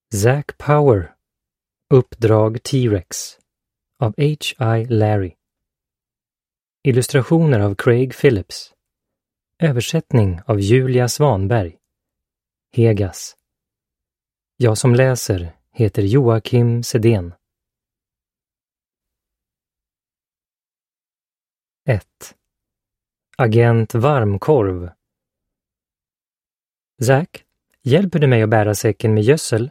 Zack Power. Uppdrag T-Rex av H.I. Larry. Illustrationer av Craig Phillips. Översättning av Julia Svanberg. Hegas. Jag som läser heter Joakim Sedén. 1. Agent Varmkorv. Zack, hjälper du mig att bära säcken med gödsel?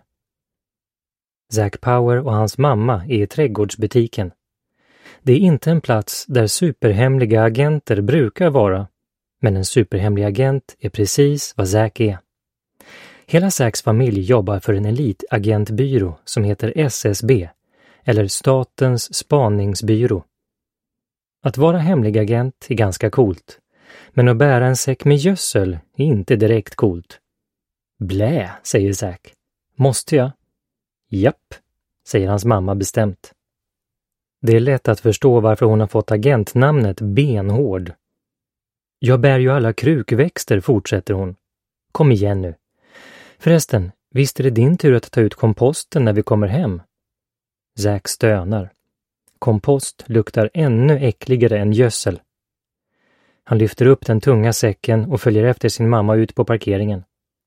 Zack Power och hans mamma är i trädgårdsbutiken. Det är inte en plats där superhemliga agenter brukar vara, men en superhemlig agent är precis vad Zack är. Hela Zacks familj jobbar för en elitagentbyrå som heter SSB, eller Statens spaningsbyrå. Att vara hemlig agent är ganska coolt, men att bära en säck med gödsel är inte direkt coolt. Blä, säger Zack. Måste jag? Japp, säger hans mamma bestämt. Det är lätt att förstå varför hon har fått agentnamnet Benhård. Jag bär ju alla krukväxter, fortsätter hon. Kom igen nu. Förresten, visst är det din tur att ta ut komposten när vi kommer hem? Zack stönar. Kompost luktar ännu äckligare än gödsel. Han lyfter upp den tunga säcken och följer efter sin mamma ut på parkeringen.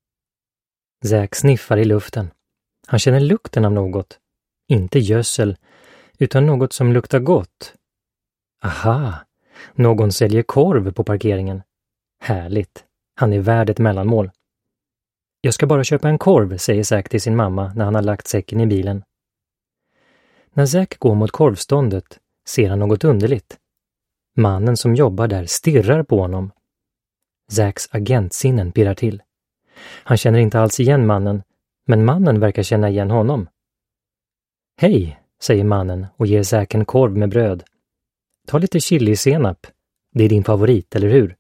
Zack sniffar i luften. Han känner lukten av något. Inte gödsel, utan något som luktar gott. Aha! Någon säljer korv på parkeringen. Härligt. Han är värd ett mellanmål. Jag ska bara köpa en korv, säger Zack till sin mamma när han har lagt säcken i bilen. När Zack går mot korvståndet ser han något underligt. Mannen som jobbar där stirrar på honom. Zacks agentsinnen pirrar till. Han känner inte alls igen mannen, men mannen verkar känna igen honom. Hej, säger mannen och ger Zack en korv med bröd. Ta lite chili-senap. Det är din favorit, eller hur?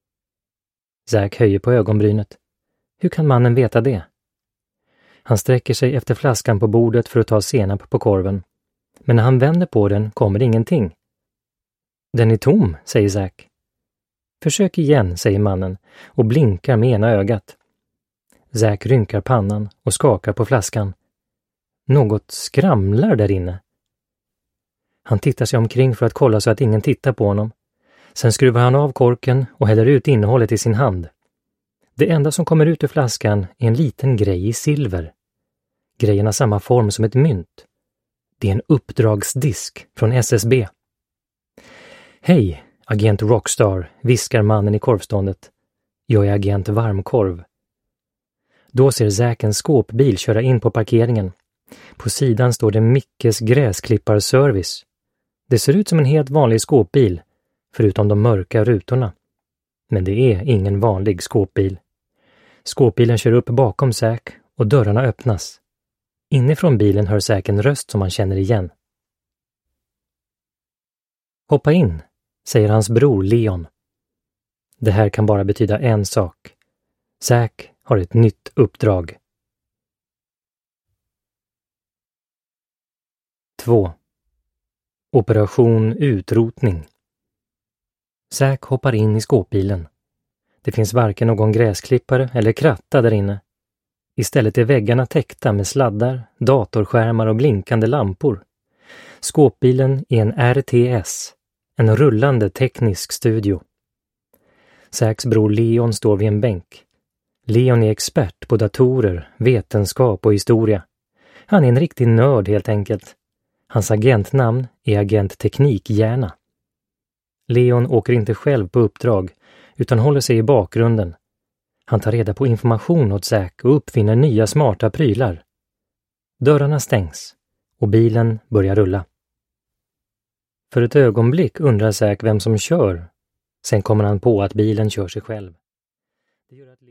Zack höjer på ögonbrynet. Hur kan mannen veta det? Han sträcker sig efter flaskan på bordet för att ta senap på korven. Men när han vänder på den kommer ingenting. Den är tom, säger Zack. Försök igen, säger mannen och blinkar med ena ögat. Zack rynkar pannan och skakar på flaskan. Något skramlar där inne. Han tittar sig omkring för att kolla så att ingen tittar på honom. Sen skruvar han av korken och häller ut innehållet i sin hand. Det enda som kommer ut ur flaskan är en liten grej i silver. Grejen har samma form som ett mynt. Det är en uppdragsdisk från SSB. Hej, agent Rockstar, viskar mannen i korvståndet. Jag är agent Varmkorv. Då ser Zack en skåpbil köra in på parkeringen. På sidan står det Mickes gräsklipparservice. Det ser ut som en helt vanlig skåpbil, förutom de mörka rutorna. Men det är ingen vanlig skåpbil. Skåpbilen kör upp bakom Zack och dörrarna öppnas. Inifrån bilen hör Zack en röst som han känner igen. Hoppa in, säger hans bror Leon. Det här kan bara betyda en sak. Zack har ett nytt uppdrag. 2. Operation utrotning. Zack hoppar in i skåpbilen. Det finns varken någon gräsklippare eller kratta där inne. Istället är väggarna täckta med sladdar, datorskärmar och blinkande lampor. Skåpbilen är en RTS, en rullande teknisk studio. Zacks bror Leon står vid en bänk. Leon är expert på datorer, vetenskap och historia. Han är en riktig nörd helt enkelt. Hans agentnamn är Agent Teknikhjärna. Leon åker inte själv på uppdrag utan håller sig i bakgrunden. Han tar reda på information åt Zack och uppfinner nya smarta prylar. Dörrarna stängs och bilen börjar rulla. För ett ögonblick undrar Zack vem som kör. Sen kommer han på att bilen kör sig själv. Det gör att